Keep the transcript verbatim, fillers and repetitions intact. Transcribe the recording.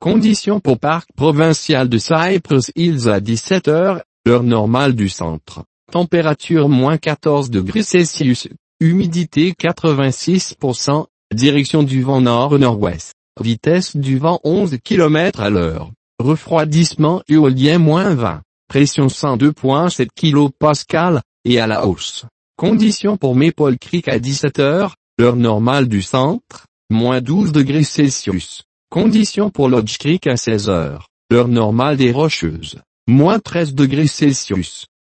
Conditions pour Parc Provincial de Cypress Hills à dix-sept heures, heure normale du centre. Température moins quatorze degrés Celsius, humidité quatre-vingt-six pour cent, direction du vent nord-nord-ouest, vitesse du vent onze kilomètres à l'heure, refroidissement éolien moins vingt, pression cent deux virgule sept kilopascales, et à la hausse. Conditions pour Maple Creek à dix-sept heures, heure normale du centre, moins douze degrés Celsius. Conditions pour Lodge Creek à seize heures, heure normale des Rocheuses, moins treize degrés Celsius.